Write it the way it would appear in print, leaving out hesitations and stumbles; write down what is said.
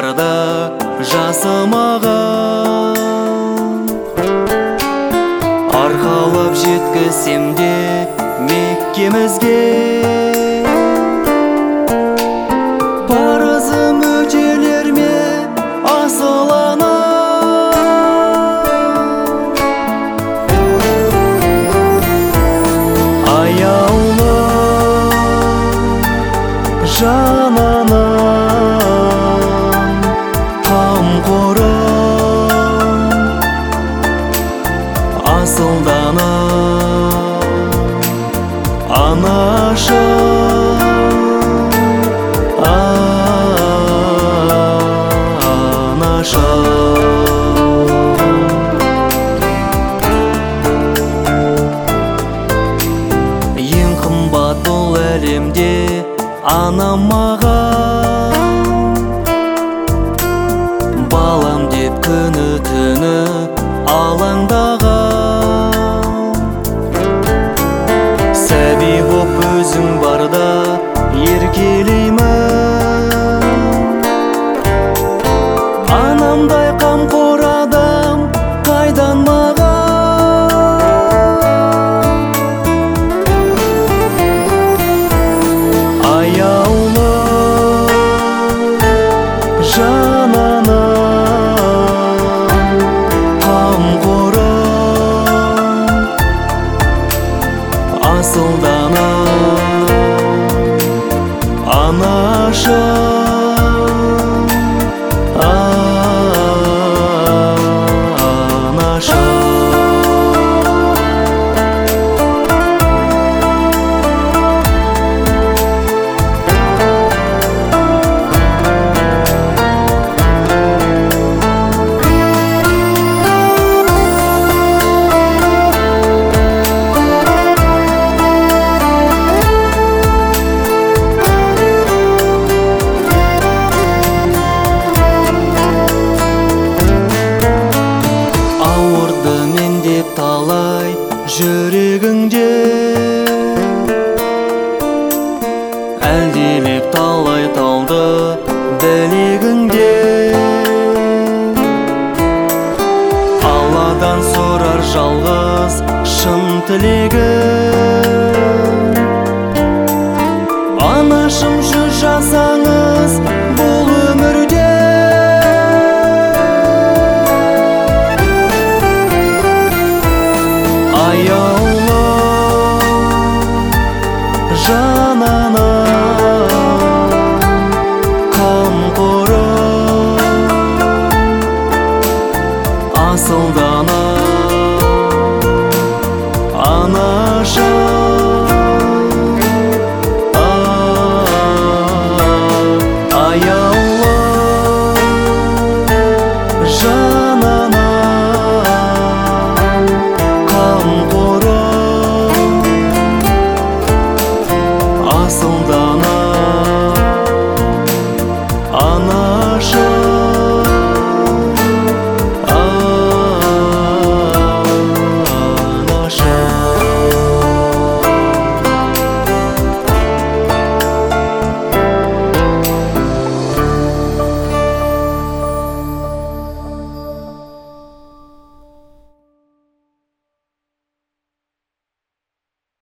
барда жасымаған, арқалап жеткізсем де Меккемізге. Парызым өтелер ме асыл ана, аяулы жан анам, қамқорым асыл дана анашым. Ең қымбат бұл әлемде анам маған, балам деп күні түні алаңдаған. Сәби боп өзің барда еркелеймін, анамдай қамқор адам қайдан маған. Аяулы жан анам, қамқорым асыл дана анашым. Талай жүрегіңде әлдилеп талай талды білегіңде. Алладан сұрар жалғыз шын тілегім, анашым жүз жасаңыз бұл өмірде. Аяулы жан анам, қамқорым асыл